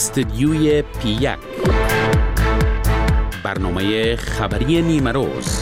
استدیوی پی1 برنامه خبری نیمه روز.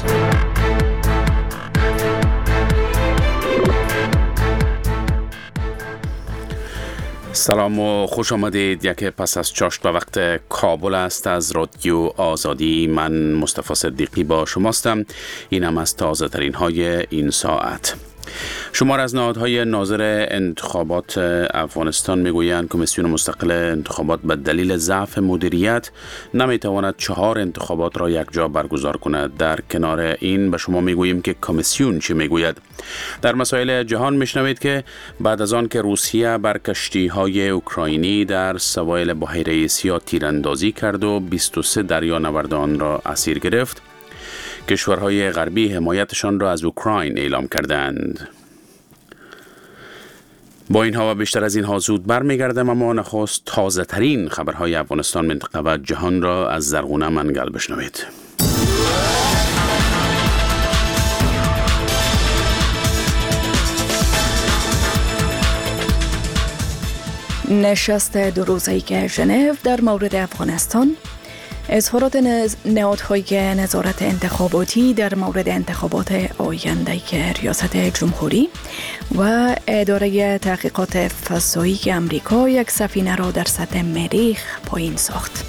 سلام و خوش آمدید. یک پس از چاشت و وقت کابل است. از رادیو آزادی من مصطفی صدیقی با شماستم. این هم از تازه ترین های این ساعت. شمار از نهادهای ناظر انتخابات افغانستان میگویند کمیسیون مستقل انتخابات به دلیل ضعف مدیریت نمیتواند 4 انتخابات را یک جا برگزار کند. در کنار این به شما میگوییم که کمیسیون چی میگوید. در مسائل جهان میشنوید که بعد از آن که روسیه بر کشتی‌های اوکراینی در سواحل بحیره سیاه تیراندازی کرد و 23 دریانوردان را اسیر گرفت، کشورهای غربی حمایتشان را از اوکراین اعلام کردند. با اینها و بیشتر از اینها زود برمیگردم، اما نخست تازه ترین خبرهای افغانستان، منطقه و جهان را از زرغونه منگل بشنوید. نشست 2 روزه ژنو در مورد افغانستان، اظهارات نهادهای نظارت انتخاباتی در مورد انتخابات آینده ریاست جمهوری و اداره تحقیقات فضایی امریکا یک سفینه را در سطح مریخ پایین ساخت.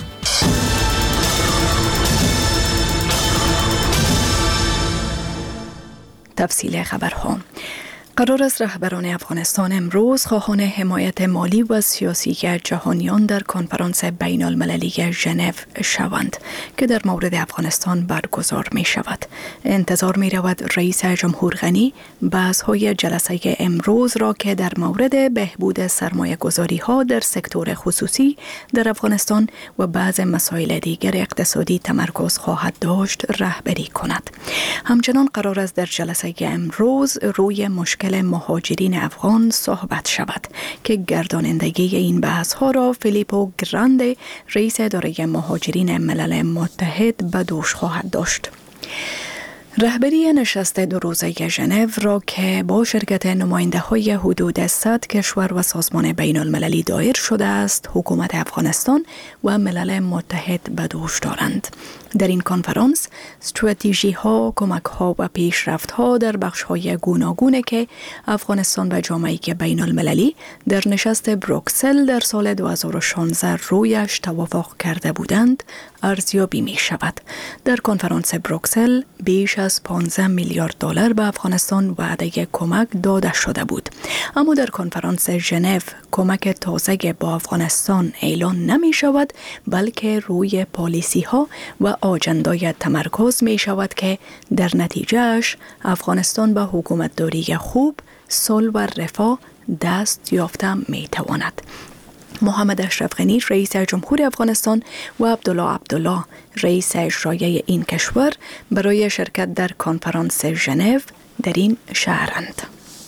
تفصیل خبرها. قرار است رهبران افغانستان امروز خواهان حمایت مالی و سیاسی جهانیان در کنفرانس بین المللی ژنو شوند که در مورد افغانستان برگزار می شود. انتظار می رود رئیس جمهور غنی بحث‌های جلسه امروز را که در مورد بهبود سرمایه گذاری ها در سکتور خصوصی در افغانستان و بعض مسائل دیگر اقتصادی تمرکز خواهد داشت رهبری کند. همچنان قرار است در جلسه امروز روی مشکل مهاجرین افغان صحبت شود که گردانندگی این بحث ها را فیلیپو گراندی، رئیس اداره مهاجرین ملل متحد، به دوش خواهد داشت. رهبری نشست 2 روزه ژنو را که با شرکت نماینده های حدود 100 کشور و سازمان بین المللی دایر شده است، حکومت افغانستان و ملل متحد به دوش دارند. در این کنفرانس استراتژی ها، کمک ها و پیشرفت ها در بخش های گوناگونه که افغانستان و جامعه بین المللی در نشست بروکسل در سال 2016 رویش توافق کرده بودند ارزیابی می شود. در کنفرانس بروکسل بیش از 15 میلیارد دلار به افغانستان وعده کمک داده شده بود، اما در کنفرانس ژنو کمک تازه با افغانستان اعلان نمی شود، بلکه روی پالیسی ها و آجندای تمرکز می شود که در نتیجهش افغانستان به حکومتداری خوب، صلح و رفاه دست یافته می تواند. محمد اشرف غنی رئیس جمهور افغانستان و عبدالله رئیس اجرایی این کشور برای شرکت در کنفرانس ژنو در این شهرند.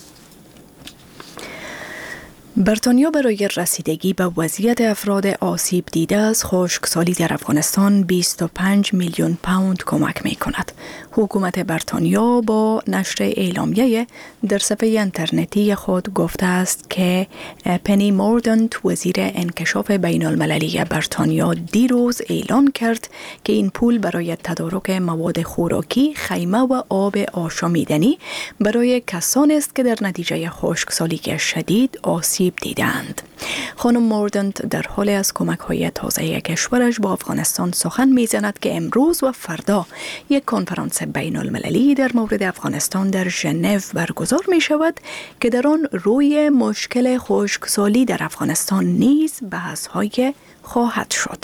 بریتانیا برای رسیدگی به وضعیت افراد آسیب دیده از خشکسالی در افغانستان 25 میلیون پوند کمک می کند. حکومت بریتانیا با نشر اعلامیه در صفحه اینترنتی خود گفته است که پنی موردنت، وزیر انکشاف بین المللی بریتانیا، دیروز اعلان کرد که این پول برای تدارک مواد خوراکی، خیمه و آب آشامیدنی برای کسانی است که در نتیجه خشکسالی شدید آسیب دیدند. خانم موردنت در حال از کمک‌های تازه کشورش با افغانستان سخن می‌زند که امروز و فردا یک کنفرانس بین المللی در مورد افغانستان در ژنو برگزار می شود که در آن روی مشکل خشکسالی در افغانستان نیز بحث‌های خواهد شد.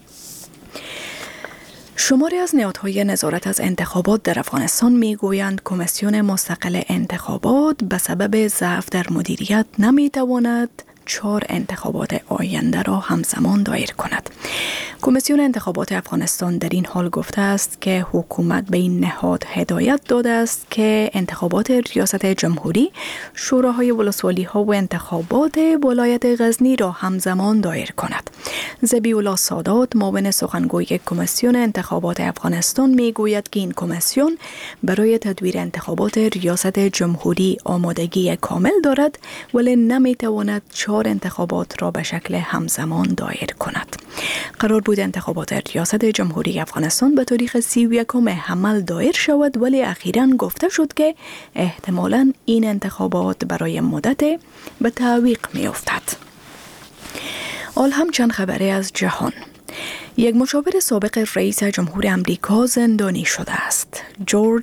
شماری از نهادهای نظارت از انتخابات در افغانستان میگویند کمیسیون مستقل انتخابات به سبب ضعف در مدیریت نمیتواند 4 انتخابات آینده را همزمان دایر کند. کمیسیون انتخابات افغانستان در این حال گفته است که حکومت به این نهاد هدایت داده است که انتخابات ریاست جمهوری، شوراهای ولسوالی ها و انتخابات ولایت غزنی را همزمان دایر کند. ذبیح الله سادات، معاون سخنگوی کمیسیون انتخابات افغانستان، میگوید که این کمیسیون برای تدویر انتخابات ریاست جمهوری آمادگی کامل دارد، ولی نمیتواند 4 4 انتخابات را به شکل همزمان دایر کند. قرار بود انتخابات ریاست جمهوری افغانستان به تاریخ 31 حمل دایر شود، ولی اخیراً گفته شد که احتمالاً این انتخابات برای مدت به تعویق می افتد. حال هم چند خبری از جهان. یک مشاور سابق رئیس جمهور امریکا زندانی شده است. جورج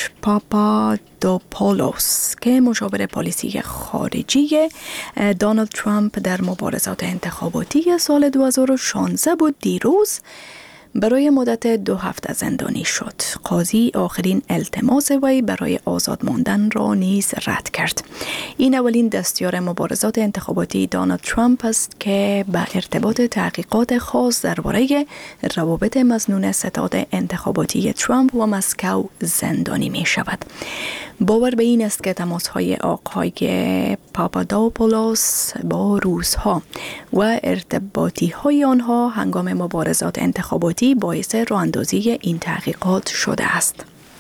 پاپادوپولوس که مشاور پالیسی خارجی دونالد ترامپ در مبارزات انتخاباتی سال 2016 بود، دیروز برای مدت 2 هفته زندانی شد. قاضی آخرین التماس وی برای آزاد ماندن را نیز رد کرد. این اولین دستیار مبارزات انتخاباتی دونالد ترامپ است که به ارتباط تحقیقات خاص درباره روابط مظنون ستاد انتخاباتی ترامپ و مسکو زندانی می شود. باور به این است که تماس‌های آقای پاپادوپولوس با روس‌ها و ارتباطی‌های آنها هنگام مبارزات انتخاباتی باعث راه‌اندازی این تحقیقات شده است.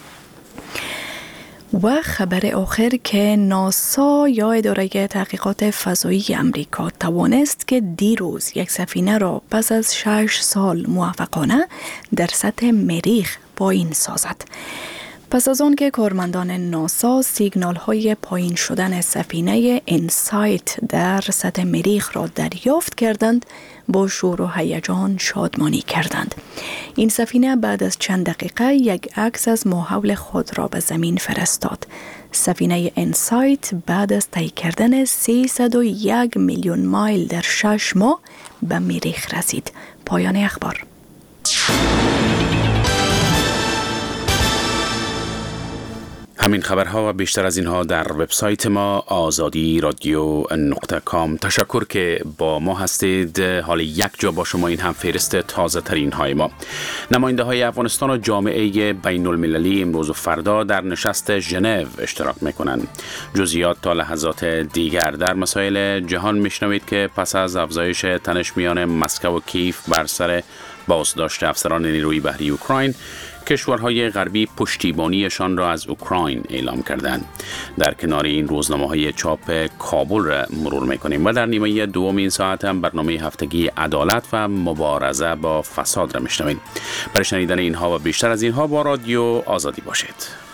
و خبر آخر که ناسا یا اداره تحقیقات فضایی امریکا توانست که دیروز یک سفینه را پس از 6 سال موفقانه در سطح مریخ پایین سازد. پس از آن که کارمندان ناسا سیگنال های پایین شدن سفینه انسایت در سطح مریخ را دریافت کردند، با شور و هیجان شادمانی کردند. این سفینه بعد از چند دقیقه یک عکس از ماحول خود را به زمین فرستاد. سفینه انسایت بعد از طی کردن 301 میلیون مایل در 6 ماه به مریخ رسید. پایان اخبار. همین خبرها و بیشتر از اینها در وبسایت ما azadi.radio.com. تشکر که با ما هستید. حال یک جا با شما این هم فهرست تازه ترین های ما. نماینده های افغانستان و جامعه بین المللی امروز و فردا در نشست ژنو اشتراک میکنند. جزئیات تا لحظات دیگر. در مسائل جهان میشنوید که پس از افزایش تنش میان مسکو و کیف بر سر بازداشت افسران نیروی بحری اوکراین، کشورهای غربی پشتیبانیشان را از اوکراین اعلام کردند. در کنار این روزنامه‌های چاپ کابل را مرور می‌کنیم و در نیمه دوم این ساعت هم برنامه هفتگی عدالت و مبارزه با فساد را می‌شنوید. برای شنیدن اینها و بیشتر از اینها با رادیو آزادی باشید.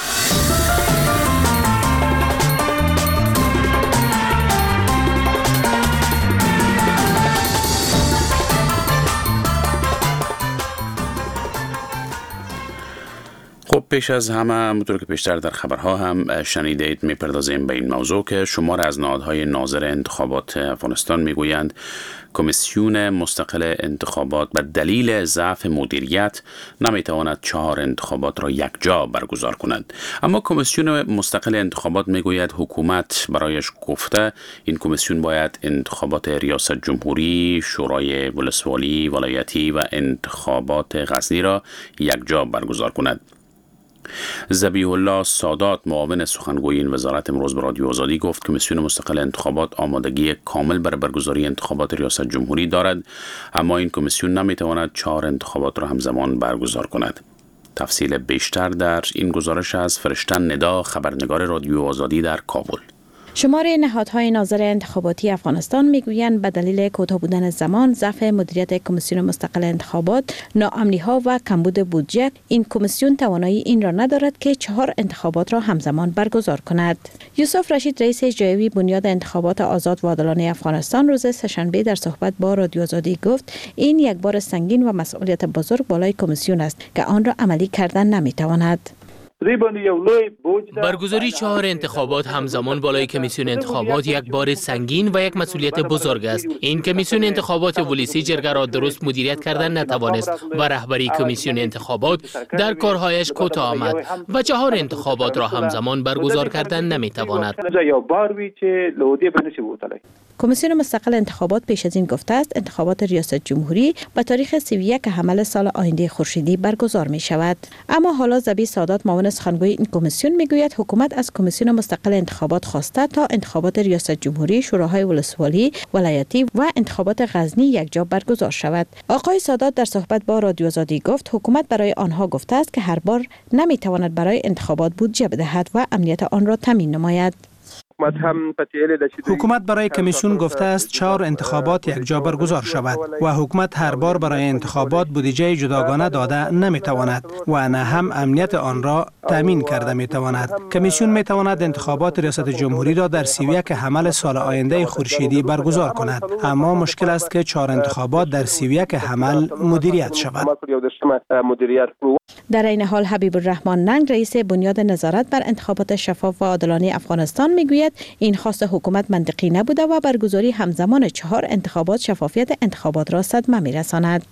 خب پیش از همه همونطور که پیشتر در خبرها هم شنیدید میپردازیم به این موضوع که شمار از نهادهای ناظر انتخابات افغانستان میگویند کمیسیون مستقل انتخابات به دلیل ضعف مدیریت نمیتواند 4 انتخابات را یک جا برگزار کند. اما کمیسیون مستقل انتخابات میگوید حکومت برایش گفته این کمیسیون باید انتخابات ریاست جمهوری، شورای ولسوالی، ولایتی و انتخابات غزنی را یک جا برگزار کند. ذبیح الله سادات معاون سخنگوی این وزارت امروز به رادیو آزادی گفت کمیسیون مستقل انتخابات آمادگی کامل برای برگزاری انتخابات ریاست جمهوری دارد، اما این کمیسیون نمیتواند 4 انتخابات را همزمان برگزار کند. تفصیل بیشتر در این گزارش از فرشته ندا، خبرنگار رادیو آزادی در کابل. شمار نهادهای ناظر انتخاباتی افغانستان میگویند به دلیل کوتاه بودن زمان، ضعف مدیریت کمیسیون مستقل انتخابات، ناامنی‌ها و کمبود بودجه، این کمیسیون توانایی این را ندارد که 4 انتخابات را همزمان برگزار کند. یوسف رشید رئیس اجرایی بنیاد انتخابات آزاد و عادلانه افغانستان روز سه‌شنبه در صحبت با رادیو آزادی گفت این یک بار سنگین و مسئولیت بزرگ بالای کمیسیون است که آن را عملی کردن نمیتواند. برگزاری 4 انتخابات همزمان بالای کمیسیون انتخابات یک بار سنگین و یک مسئولیت بزرگ است. این کمیسیون انتخابات ولیسی جرگه را درست مدیریت کردن نتوانست و رهبری کمیسیون انتخابات در کارهایش کوتاه آمد و 4 انتخابات را همزمان برگزار کردن نمیتواند. کمیسیون مستقل انتخابات پیش از این گفته است انتخابات ریاست جمهوری به تاریخ 31 حمل سال آینده خورشیدی برگزار می شود. اما حالا ذبیح سادات معاون سخنگوی این کمیسیون میگوید حکومت از کمیسیون مستقل انتخابات خواسته تا انتخابات ریاست جمهوری، شوراهای ولسوالی، ولایتی و انتخابات غزنی یک جا برگزار شود. آقای سادات در صحبت با رادیو آزادی گفت حکومت برای آنها گفته است که هر بار نمیتواند برای انتخابات بودجه بدهد و امنیت آن را تامین نماید. حکومت برای کمیسیون گفته است 4 انتخابات یکجا برگزار شود و حکومت هر بار برای انتخابات بودجه جداگانه داده نمیتواند و نه هم امنیت آن را تامین کرده میتواند. کمیسیون میتواند انتخابات ریاست جمهوری را در 31 حمل سال آینده خورشیدی برگزار کند، اما مشکل است که 4 انتخابات در 31 حمل مدیریت شود. در این حال حبیب الرحمن ننگ رئیس بنیاد نظارت بر انتخابات شفاف و عادلانه افغانستان میگوید این خواست حکومت منطقی نبوده و برگزاری همزمان 4 انتخابات شفافیت انتخابات را صدمه میرساند.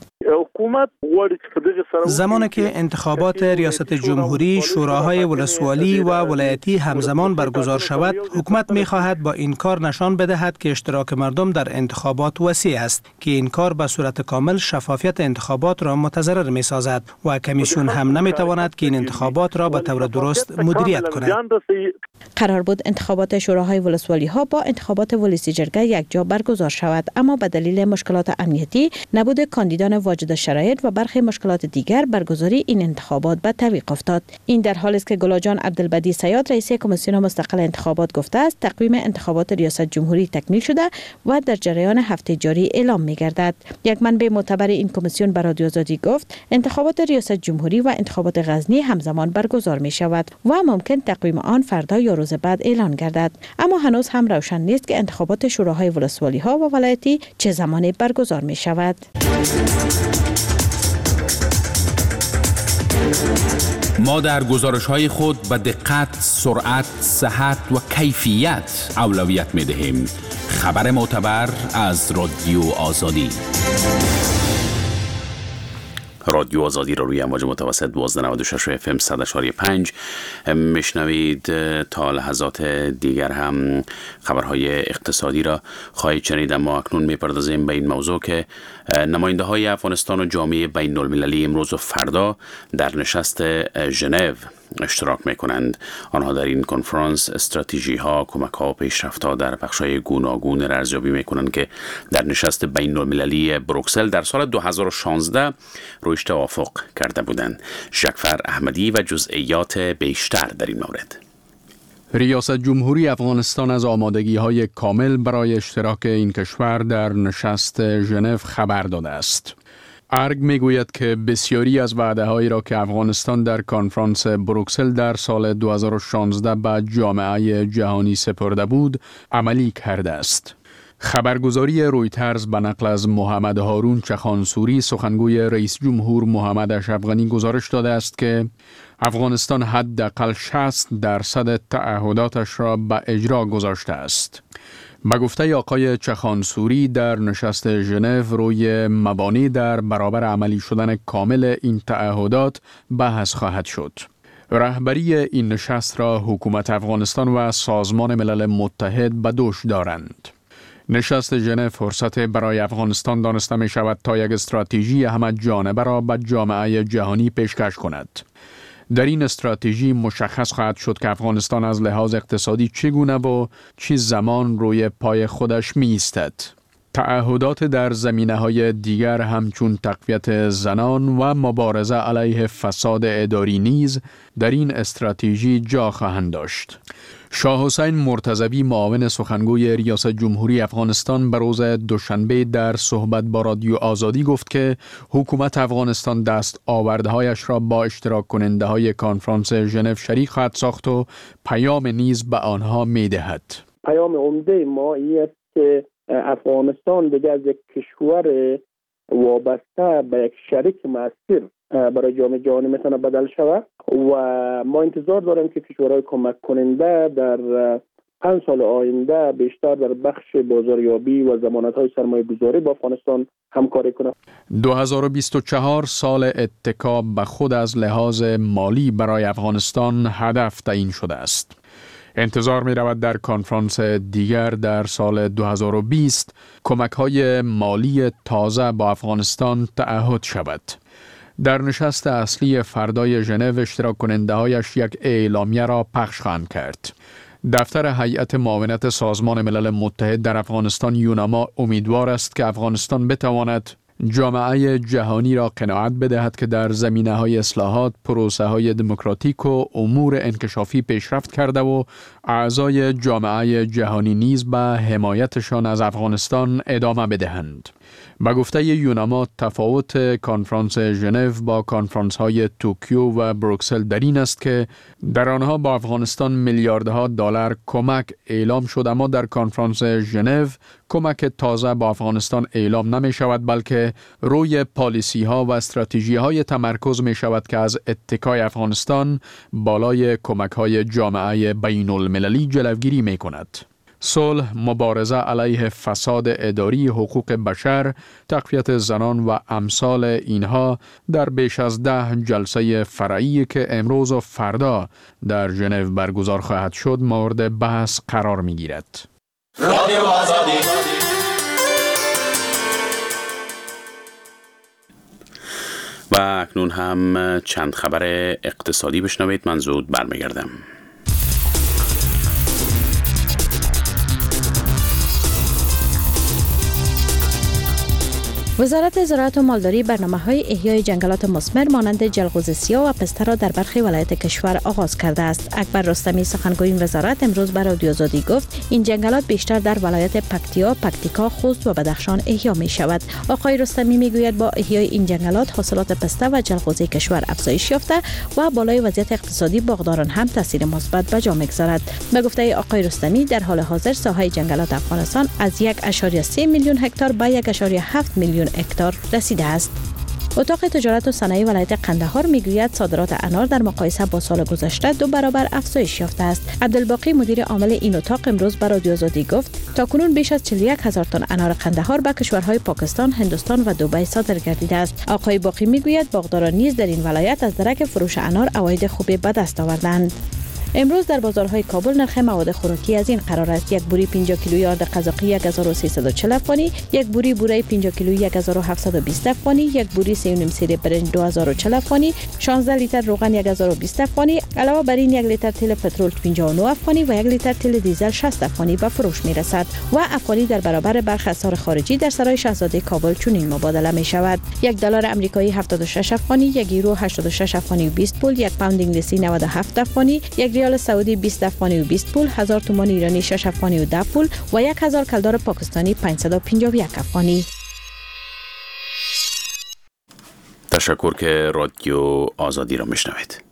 زمانی که انتخابات ریاست جمهوری، شوراهای ولسوالی و ولایتی همزمان برگزار شود، حکومت می‌خواهد با این کار نشان بدهد که اشتراک مردم در انتخابات وسیع است که این کار به صورت کامل شفافیت انتخابات را متضرر می‌سازد و کمیسیون هم نمی‌تواند که این انتخابات را به طور درست مدیریت کند. قرار بود انتخابات شوراهای ولسوالی ها با انتخابات ولسی جرگه یکجا برگزار شود، اما به دلیل مشکلات امنیتی، نبود کاندیدان واجد شرایط و برخی مشکلات دیگر برگزاری این انتخابات به تعویق افتاد. این در حالی است که گلاجان عبدالبدی صیاد رئیس کمیسیون مستقل انتخابات گفته است تقویم انتخابات ریاست جمهوری تکمیل شده و در جریان هفته جاری اعلام می‌گردد. یک منبع معتبر این کمیسیون به رادیو آزادی گفت انتخابات ریاست جمهوری و انتخابات غزنی همزمان برگزار می‌شود و ممکن تقویم آن فردا یا روز بعد اعلان گردد، اما هنوز هم روشن نیست که انتخابات شوراهای ولسوالی ها و ولایتی چه زمانی برگزار می شود. ما در گزارش‌های خود به دقت، سرعت، صحت و کیفیت اولویت می‌دهیم. خبر معتبر از رادیو آزادی. رادیو آزادی را روی امواج متوسط 1296 FM 100.5 میشنوید. تا لحظات دیگر هم خبرهای اقتصادی را خواهید شنید، اما اکنون میپردازیم به این موضوع که نماینده های افغانستان و جامعه بین المللی امروز و فردا در نشست ژنو اشتراک میکنند. آنها در این کنفرانس استراتژی ها، کمک ها و پیشرفت ها در بخش‌های گوناگون را ارزیابی میکنند که در نشست بین المللی بروکسل در سال 2016 رویش توافق کرده بودند. جعفر احمدی و جزئیات بیشتر در این مورد. ریاست جمهوری افغانستان از آمادگی‌های کامل برای اشتراک این کشور در نشست ژنو خبر داده است. ارگ میگوید که بسیاری از وعده‌هایی را که افغانستان در کنفرانس بروکسل در سال 2016 به جامعه جهانی سپرده بود، عملی کرده است. خبرگزاری رویترز به نقل از محمد هارون چخانسوری سخنگوی رئیس جمهور محمد اشرف غنی گزارش داده است که افغانستان حداقل 60% تعهداتش را به اجرا گذاشته است. به گفته آقای چخانسوری در نشست ژنو روی مبانی در برابر عملی شدن کامل این تعهدات بحث خواهد شد. رهبری این نشست را حکومت افغانستان و سازمان ملل متحد به دوش دارند. نشست ژنو فرصت برای افغانستان دانسته می شود تا یک استراتژی همه جانبه را به جامعه جهانی پیشکش کند. در این استراتژی مشخص خواهد شد که افغانستان از لحاظ اقتصادی چگونه و چه زمان روی پای خودش می ایستد. تعهدات در زمینه‌های دیگر همچون تقویت زنان و مبارزه علیه فساد اداری نیز در این استراتژی جا خواهند داشت. شاه حسین مرتضوی معاون سخنگوی ریاست جمهوری افغانستان به روز دوشنبه در صحبت با رادیو آزادی گفت که حکومت افغانستان دست آوردهایش را با اشتراک کننده های کنفرانس ژنو شریک خواهد ساخت و پیام نیز به آنها می دهد. پیام عمده ما این است که افغانستان دیگر از یک کشور وابسته به یک شریک مؤثر برای جامعه جهانی میتونه بدل شود و ما انتظار داریم که کشورهای کمک کننده در 5 سال آینده بیشتر در بخش بازاریابی و ضمانت‌های سرمایه گذاری با افغانستان همکاری کنند. 2024 سال اتکا به خود از لحاظ مالی برای افغانستان هدف تعیین شده است. انتظار می رود در کنفرانس دیگر در سال 2020 کمک‌های مالی تازه با افغانستان تعهد شود. در نشست اصلی فردای ژنو اشتراک کننده هایش یک اعلامیه را پخش خواهند کرد. دفتر هیئت معاونت سازمان ملل متحد در افغانستان یوناما امیدوار است که افغانستان بتواند جامعه جهانی را قناعت بدهد که در زمینه‌های اصلاحات، پروسه‌های دموکراتیک و امور انکشافی پیشرفت کرده و اعضای جامعه جهانی نیز به حمایتشان از افغانستان ادامه بدهند. به گفته یوناما تفاوت کنفرانس ژنو با کنفرانس های توکیو و بروکسل در این است که در آنها با افغانستان میلیاردها دلار کمک اعلام شد، اما در کنفرانس ژنو کمک تازه با افغانستان اعلام نمی شود، بلکه روی پالیسی ها و استراتژی های تمرکز می شود که از اتکای افغانستان بالای کمک های جامعه بین المللی جلوگیری می کند. صلح، مبارزه علیه فساد اداری، حقوق بشر، تقویت زنان و امثال اینها در بیش از 10 جلسه فرعی که امروز و فردا در ژنو برگزار خواهد شد مورد بحث قرار می گیرد. رادیو آزادی. و اکنون هم چند خبر اقتصادی بشنوید. من زود برمیگردم. وزارت زراعت و مالداری برنامه‌های احیای جنگلات مثمر مانند جلغوز سیاه و پسته را در برخی ولایت کشور آغاز کرده است. اکبر رستمی سخنگوی این وزارت امروز بر رادیو آزادی گفت این جنگلات بیشتر در ولایت پکتیکا، خوست و بدخشان احیا می شود. آقای رستمی میگوید با احیای این جنگلات حاصلات پسته و جلغوزه کشور افزایش یافته و بالای وضعیت اقتصادی باغداران هم تاثیر مثبت به جا می‌گذارد. به گفته آقای رستمی در حال حاضر ساحه جنگلات افغانستان از 1.3 میلیون هکتار به 1.7 میلیون هکتار رسیده است. اتاق تجارت و صنایع ولایت قندهار میگوید صادرات انار در مقایسه با سال گذشته 2 برابر افزایش یافته است. عبدالباقی مدیر عامل این اتاق امروز به رادیو آزادی گفت تاکنون بیش از 41,000 تن انار قندهار به کشورهای پاکستان، هندوستان و دبی صادر گردیده است. آقای باقی میگوید باغداران نیز در این ولایت از درک فروش انار عواید خوبی به دست آوردند. امروز در بازارهای کابل نرخ مواد خوراکی از این قرار است: یک بوری 50 کیلویی آرد قزاقی 1340 افغانی، یک بوری بوره 50 کیلویی 1720 افغانی، یک بوری 3.5 سیر برنج 2040 افغانی، 16 لیتر روغن 1020 افغانی، علاوه بر این 1 لیتر تیل پترول 59 افغانی و 1 لیتر تیل دیزل 60 افغانی به فروش می رسد و افغانی در برابر برخی اسعار خارجی در سرای شاهزاده کابل چنین مبادله می شود: $1 آمریکایی 76 افغانی، 1 یورو 86 افغانی و 20 پول، 1 پوند انگلیسی 97 افغانی، 1 ریال سعودی 20 افغانی و 20 پول، 1000 تومان ایرانی 6 افغانی و 10 پول و 1000 کلدار پاکستانی 551 افغانی. تشکر که رادیو آزادی را میشنوید.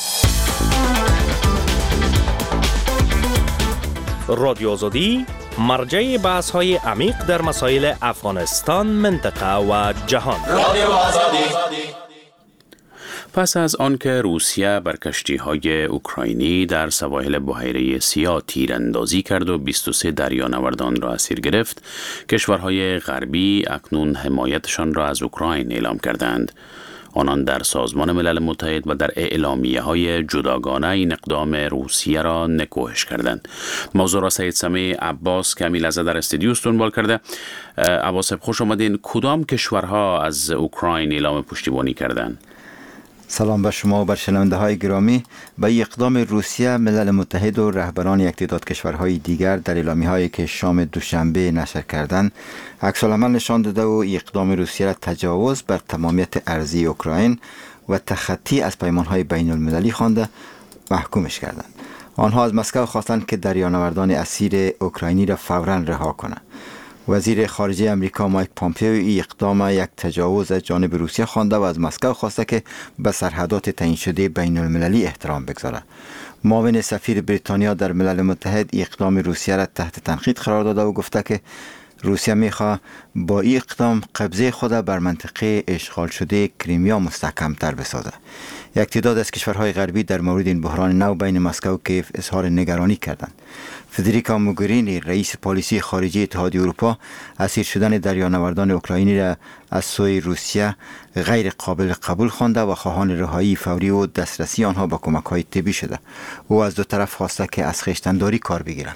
رادیو آزادی مرجع بحث‌های عمیق در مسائل افغانستان، منطقه و جهان. رادیو آزادی. پس از آنکه روسیه بر کشتی‌های اوکراینی در سواحل بحیره سیاه تیراندازی کرد و 23 دریانوردان را اسیر گرفت، کشورهای غربی اکنون حمایتشان را از اوکراین اعلام کردند. آنان در سازمان ملل متحد و در اعلامیه‌های جداگانه این اقدام روسیه را نکوهش کردند. موضوع را سید سمیع عباس کمی لحظه در استودیو دنبال کرده. عباس، خوش آمدین. کدام کشورها از اوکراین اعلام پشتیبانی کردند؟ سلام به شما و بر شنونده های گرامی. به اقدام روسیه، ملل متحد و رهبران یک تعداد کشورهای دیگر در اعلامیه هایی که شام دوشنبه نشر کردند عکس العمل نشان داده و اقدام روسیه را تجاوز بر تمامیت ارضی اوکراین و تخطی از پیمان های بین المللی خوانده محکومش کردند. آنها از مسکو خواستند که دریانوردان اسیر اوکراینی را فوراً رها کنند. وزیر خارجه امریکا مایک پامپئو این اقدام یک تجاوز از جانب روسیه خوانده و از مسکو خواسته که به سرحدات تعیین شده بین المللی احترام بگذارد. معاون سفیر بریتانیا در ملل متحد اقدام روسیه را تحت تنقید قرار داده و گفته که روسیه میخواد با این اقدام قبضه خود بر منطقه اشغال شده کریمیا مستحکم‌تر بسازد. یک تعداد از کشورهای غربی در مورد این بحران نو بین مسکو و کیف اظهار نگرانی کردند. فدریکا موگرینی، رئیس پالیسی خارجی اتحادیه اروپا، اسیر شدن دریانوردان اوکراینی را از سوی روسیه غیر قابل قبول خوانده و خواهان رهایی فوری و دسترسی آنها با کمک‌های طبی شده. او از دو طرف خواسته که از خویشتن‌داری کار بگیرند.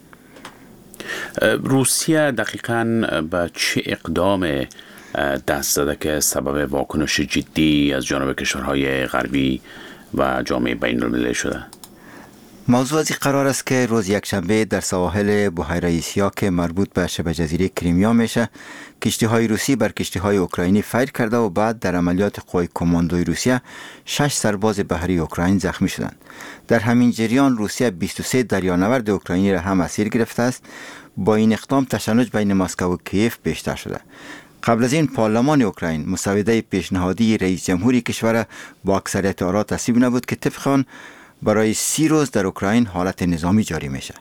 روسیه دقیقاً به چه اقدام دست زده که سبب واکنش جدی از جانب کشورهای غربی و جامعه بین المللی شده؟ موضوع از این قرار است که روز یکشنبه در سواحل بحیره سیاه که مربوط به شبه جزیره کریمیا میشه، کشتی‌های روسی بر کشتی‌های اوکراینی فایر کرده و بعد در عملیات قوای کماندوی روسیه 6 سرباز بحری اوکراین زخمی شدند. در همین جریان روسیه 23 دریانورد اوکراینی را هم اسیر گرفته است. با این اقدام تشنج بین مسکو و کیف بیشتر شده. قبل از این پارلمان اوکراین مسوده پیشنهادی رئیس جمهوری کشور با اکثریت آرا تصویب نبود که طبق آن برای 30 روز در اوکراین حالت نظامی جاری میشه.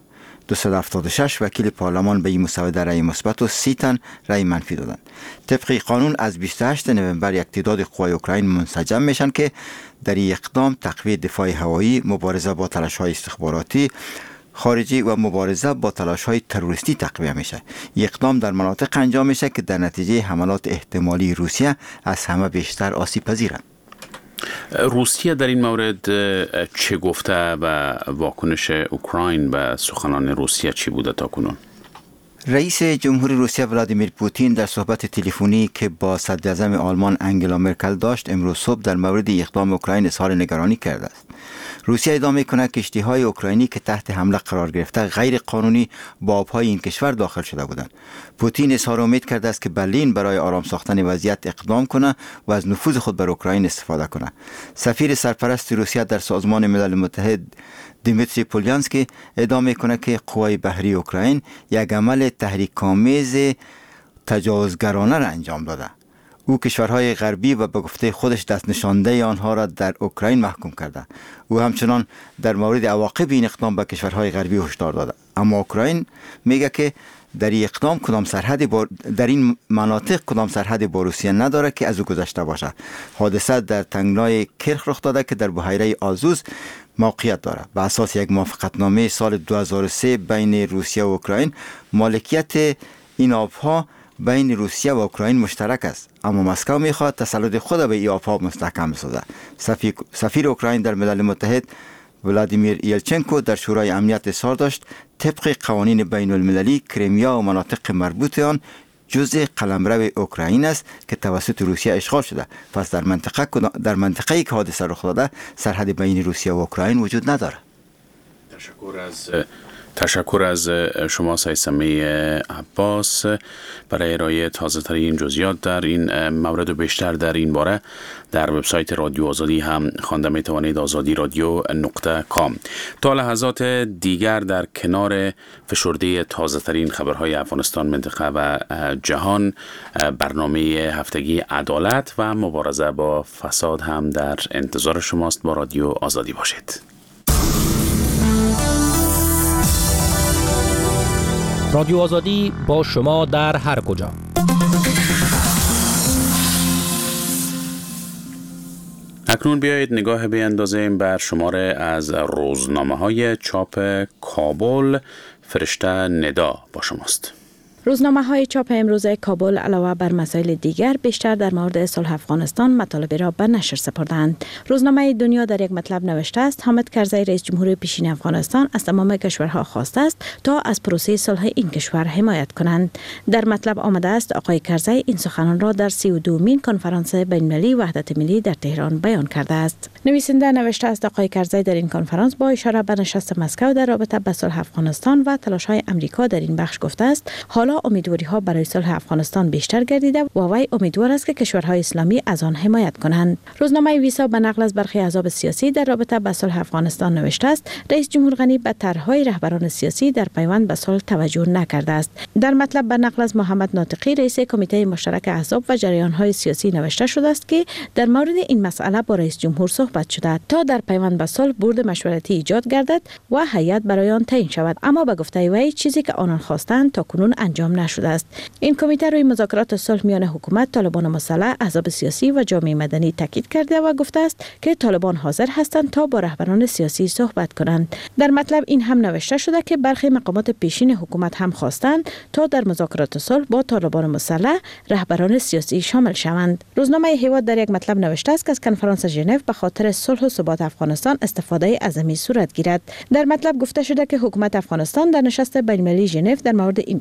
276 وکیل پارلمان به این مسوده رأی مثبت و 30 تن رأی منفی دادند. طبق قانون از 28 نوامبر یک تعداد قوای اوکراین منسجم میشن که در این اقدام تقویت دفاع هوایی، مبارزه با تلاش‌های استخباراتی خارجی و مبارزه با تلاش‌های تروریستی تقویه میشه. این اقدام در مناطق انجام میشه که در نتیجه حملات احتمالی روسیه از همه بیشتر آسیب پذیرند. روسیه در این مورد چه گفته و واکنش اوکراین به سخنان روسیه چی بوده تا کنون؟ رئیس جمهور روسیه ولادیمیر پوتین در صحبت تلفنی که با صدراعظم آلمان انگلا مرکل داشت امروز صبح در مورد اقدام اوکراین اظهار نگرانی کرده است. روسیه ادعا کند کشتی‌های اوکراینی که تحت حمله قرار گرفته غیر قانونی با آب‌های این کشور داخل شده بودند. پوتین اظهار امید کرده است که برلین برای آرام ساختن وضعیت اقدام کنه و از نفوذ خود بر اوکراین استفاده کنه. سفیر سرپرست روسیه در سازمان ملل متحد دیمیتری پولیانسکی ادعا میکنه که قوای بحری اوکراین یک عمل تحریک‌آمیز تجاوزگرانه را انجام داده. او کشورهای غربی و به گفته خودش دست نشانده آنها را در اوکراین محکوم کرده. او همچنان در مورد عواقب این اقدام به کشورهای غربی هشدار داده. اما اوکراین میگه که در این اقدام در این مناطق کدام سرحدی با روسیه نداره که از او گذشته باشه. حادثه در تنگنای کرخ رخ داده که در بحیره آزوز موقعیت داره. به اساس یک موافقتنامه سال 2003 بین روسیه و اوکراین، مالکیت این آبها بین روسیه و اوکراین مشترک است، اما مسکو میخواد تسلط خود به این آبها مستحکم بسازد. سفیر اوکراین در ملل متحد ولادیمیر یلچنکو در شورای امنیت اظهار داشت طبق قوانین بین المللی کریمیا و مناطق مربوط آن جزء قلمرو اوکراین است که توسط روسیه اشغال شده. پس در منطقه‌ای که حادثه رخ داده سرحد بین روسیه و اوکراین وجود نداره. تشکر از شما سید سمیع عباس برای ارائه تازه ترین جزئیات در این مورد و بیشتر در این باره در وبسایت رادیو آزادی هم خوانده می توانید، azadi.radio.com. تا لحظات دیگر در کنار فشرده تازه ترین خبرهای افغانستان، منطقه و جهان، برنامه هفتگی عدالت و مبارزه با فساد هم در انتظار شماست. با رادیو آزادی باشید. رادیو آزادی با شما در هر کجا. اکنون بیایید نگاه بیاندازیم بر شماره از روزنامه‌های چاپ کابل. فرشته ندا با شماست. روزنامه‌های چاپ امروز کابل علاوه بر مسائل دیگر بیشتر در مورد صلح افغانستان مطالبی را به نشر سپردند. روزنامه دنیا در یک مطلب نوشته است حامد کرزی رئیس جمهور پیشین افغانستان از تمام کشورها خواسته است تا از پروسه صلح این کشور حمایت کنند. در مطلب آمده است آقای کرزی این سخنان را در 32مین کنفرانس بین‌المللی وحدت ملی در تهران بیان کرده است. نویسنده نوشته است آقای کرزی در این کنفرانس با اشاره به نشست مسکو در رابطه با صلح افغانستان و تلاش‌های آمریکا در این بخش گفته است حالا امیدواری‌ها برای صلح افغانستان بیشتر گردیده و وی امیدوار است که کشورهای اسلامی از آن حمایت کنند. روزنامه ویسا به نقل از برخی احزاب سیاسی در رابطه با صلح افغانستان نوشته است رئیس جمهور غنی به طرح‌های رهبران سیاسی در پیوند به صلح توجه نکرده است. در مطلب به نقل از محمد ناطقی رئیس کمیته مشترک احزاب و جریان‌های سیاسی نوشته شده است که در مورد این مسئله با رئیس جمهور صحبت شده تا در پیوند به صلح بورد مشورتی ایجاد گردد و هیئت برای آن تعیین شود، اما به گفته وی چیزی که آنان خواستند تا کنون انجام نشده است. این کمیته روی مذاکرات صلح میان حکومت، طالبان مسلح، احزاب سیاسی و جامعه مدنی تاکید کرده و گفته است که طالبان حاضر هستند تا با رهبران سیاسی صحبت کنند. در مطلب این هم نوشته شده که برخی مقامات پیشین حکومت هم خواستند تا در مذاکرات صلح با طالبان مسلح رهبران سیاسی شامل شوند. روزنامه هیواد در یک مطلب نوشته است که از کنفرانس ژنو به خاطر صلح و ثبات افغانستان استفاده عظیمی صورت گیرد. در مطلب گفته شده که حکومت افغانستان در نشست بین‌المللی ژنو در مورد این کشور که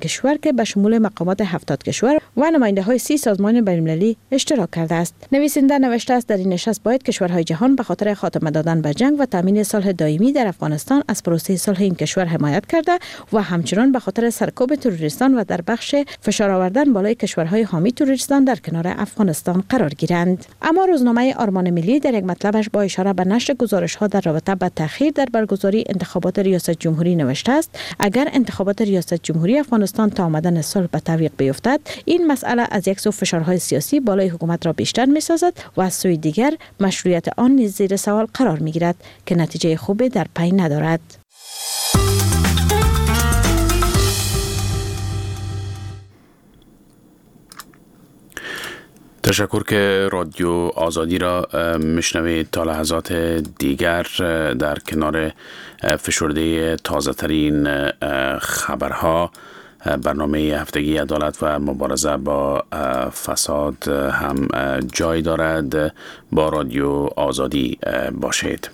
که به شمول مقامات 70 کشور و نماینده‌های 30 سازمان بین‌المللی اشتراک کرده است. نویسنده نوشته است در این نشست باید کشورهای جهان به خاطر خاتمه دادن به جنگ و تامین صلح دائمی در افغانستان از پروسه صلح این کشور حمایت کرده و همچنین به خاطر سرکوب تروریستان و در بخش فشار آوردن بالای کشورهای حامی تروریستان در کنار افغانستان قرار گیرند. اما روزنامه آرمان ملی در یک مطلبش با اشاره به نشر گزارش‌ها در رابطه با تأخیر در برگزاری انتخابات ریاست جمهوری نوشته است اگر انتخابات ریاست جمهوری افغانستان تا آمدن صلح به تعویق بیفتد، این مسئله از یک سو فشارهای سیاسی بالای حکومت را بیشتر می‌سازد و از سوی دیگر مشروعیت آن نیز زیر سوال قرار می‌گیرد که نتیجه خوبی در پی ندارد. تشکر که رادیو آزادی را میشنوید. تا لحظات دیگر در کنار فشرده تازه ترین خبرها برنامه هفتگی عدالت و مبارزه با فساد هم جای دارد. با رادیو آزادی باشید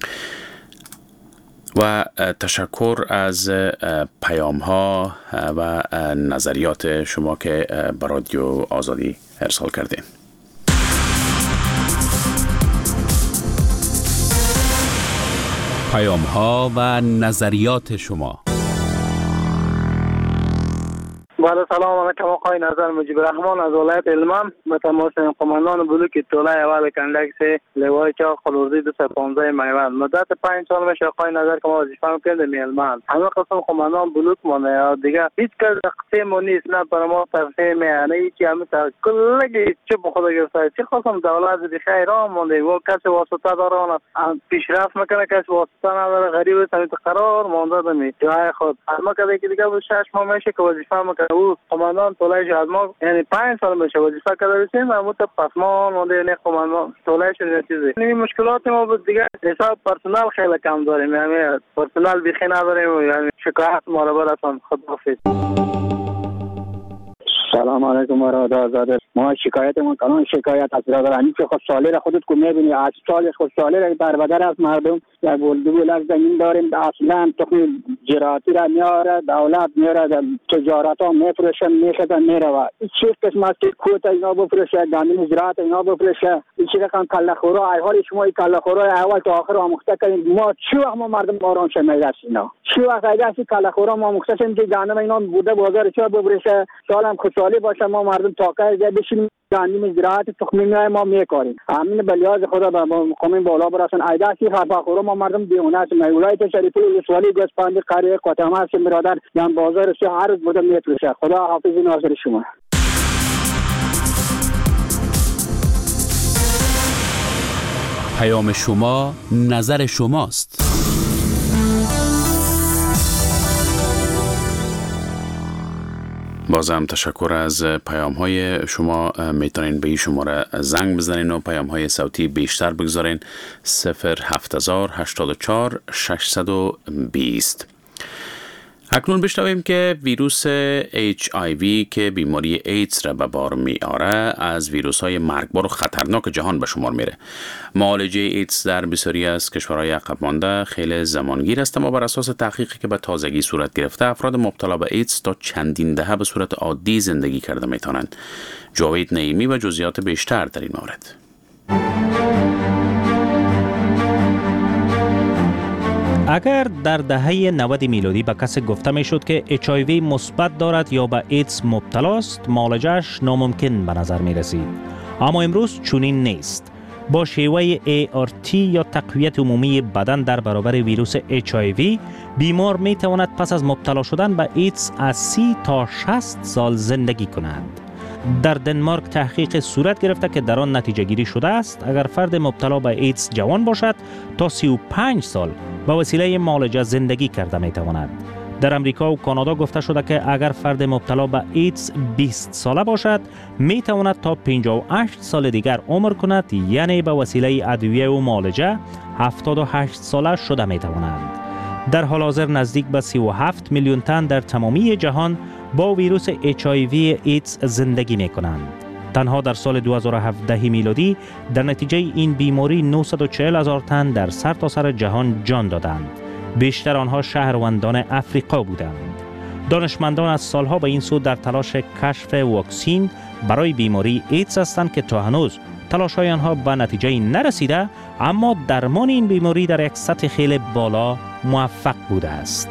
و تشکر از پیام ها و نظریات شما که به رادیو آزادی ارسال کردین. پیام ها و نظریات شما. با سلام علیکم آقای نظر مجیب الرحمن از ولایت علمان. متماسن قماندان بلوک طلای اول کندکس لوای چاق خلوزی 215 میوان. مدت 5 سال میشه آقای نظر که ما وظیفه میکنیم علمان. همه قسم قماندان بلوک مونه دیگه هیچ کس قسم نیست، نه برای ما تفهیم یعنی هیچ همه تا کلگی چه به خدا گرفته. چه قسم دولت بخیر مونده و کسی واسطه داره پیشرفت میکنه، کسی واسطه نداره، غریب است قرار مونده می جای خود. اما که دیگه 6 ماه میشه که وظیفه میکنه او قماندان طلای شهر ما، یعنی 5 سال میشه وظیفه کرده رسیم و مت پسمان مونده یعنی قماندان طلای شده چیزی. این مشکلات ما بود دیگه، حساب پرسنل خیلی کم داریم، یعنی پرسنل بیخی نداریم، یعنی شکایت ما را براتون خداحافظ. سلام علیکم و رادیو آزادی. ما شکایتمون کلان شکایت از برادرانی که خود سالی را خودت که میبینی از سال خود سالی را بربدر از مردم یک بولدو زمین داریم، اصلا تخم زراعتی را میاره دولت میاره تجارت ها میفروشن میخدن میروه. چیز قسم است که کوت اینا بفروشه، گندم زراعت اینا بفروشه. این چیز رقم کلهخورا ای حال شما این کلهخورا اول تا آخر آموخته کردیم. ما چی وقت ما مردم آرام شمیده اینا چی وقت اگر سی کلهخورا ما آموخته شدیم که گندم اینا بوده بازار چه بفروشه، سالم خوشحالی باشه ما مردم تاکه جای بشیم گندم زراعت تخمی ما میکاریم. همین بلیاز خدا به مقام بالا برسن. ایدا سی خرفخورا ما مردم دیونه است. ولایت شریف ولسوالی گسپاندی قریه قاتمه است برادر یان بازار سه هر روز بوده میفروشه. خدا حافظ ناصر شما. پیام شما نظر شماست. بازم تشکر از پیام های شما. میتونین به این شماره زنگ بزنین و پیام های صوتی بیشتر بگذارین. 07084 620. اکنون بشنویم که ویروس HIV که بیماری ایدز را به بار میاره از ویروس های مرگبار و خطرناک جهان به شمار میره. معالجه ایدز در بسیاری از کشورهای عقب مانده خیلی زمانگیر است، اما بر اساس تحقیقی که به تازگی صورت گرفته افراد مبتلا به ایدز تا چندین دهه به صورت عادی زندگی کرده میتونند. جاوید نعیمی و جزئیات بیشتر در این مورد. اگر در دهه 90 میلادی به کسی گفته میشد که HIV مثبت دارد یا به ایدز مبتلا است، معالجه‌اش ناممکن به نظر می رسید. اما امروز چنین نیست. با شیوه ART یا تقویت عمومی بدن در برابر ویروس HIV، بیمار می تواند پس از مبتلا شدن به ایدز از 30 تا 60 سال زندگی کند. در دنمارک تحقیق صورت گرفته که در آن نتیجه گیری شده است اگر فرد مبتلا به ایدز جوان باشد تا 35 سال به وسیله معالجه زندگی کرده می تواند. در امریکا و کانادا گفته شده که اگر فرد مبتلا به ایدز 20 ساله باشد می تواند تا 58 سال دیگر عمر کند، یعنی به وسیله ادویه و معالجه 78 ساله شده می توانند. در حال حاضر نزدیک به 37 میلیون تن در تمامی جهان با ویروس HIV ایدز زندگی می کنند. تنها در سال 2017 میلادی در نتیجه این بیماری 940,000 تن در سرتاسر جهان جان دادند. بیشتر آنها شهروندان افریقا بودند. دانشمندان از سالها به این سو در تلاش کشف واکسین برای بیماری ایدز هستند که تا هنوز تلاش‌های آنها به نتیجه نرسیده، اما درمان این بیماری در یک سطح خیلی بالا موفق بوده است.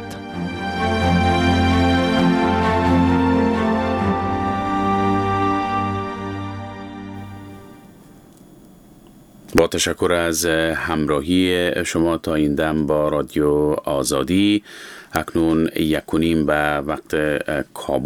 با تشکر از همراهی شما تا این دم با رادیو آزادی. اکنون 1:30 به وقت کابل